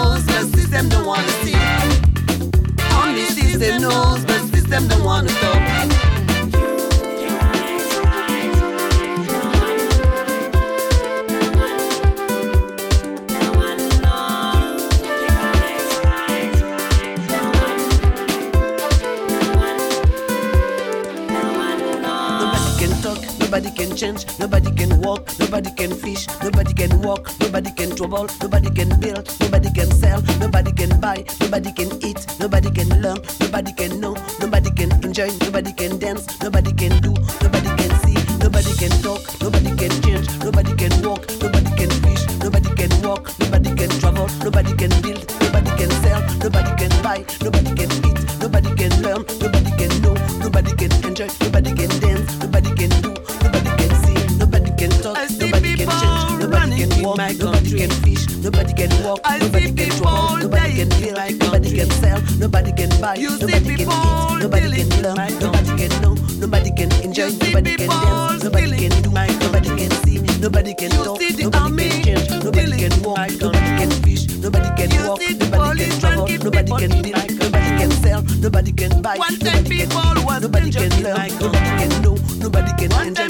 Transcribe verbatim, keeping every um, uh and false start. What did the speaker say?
knows, but system don't wanna see. Only system knows, but system don't wanna stop. Nobody can change, nobody can walk, nobody can fish, nobody can walk, nobody can trouble, nobody can build, nobody can sell, nobody can buy, nobody can eat, nobody can learn, nobody can know, nobody can enjoy, nobody can dance, nobody can do, nobody can see, nobody can talk, nobody can change, nobody can walk, nobody can fish, nobody can walk, nobody can travel, nobody can build, nobody can sell, nobody can buy, nobody can eat, nobody can learn, nobody can know, nobody can enjoy, nobody can dance, nobody can do. Nobody can change, nobody can walk, nobody can fish, nobody can walk, nobody can trouble, nobody can build, nobody can sell, nobody can buy, nobody can eat, nobody can learn, nobody can know, nobody can enjoy, nobody can dance, nobody can do, nobody can see, nobody can talk, nobody can change, nobody can walk, nobody can fish, nobody can walk, nobody can travel, nobody can build, nobody can sell, nobody can buy, nobody can eat, nobody can learn, nobody can know, nobody can enjoy.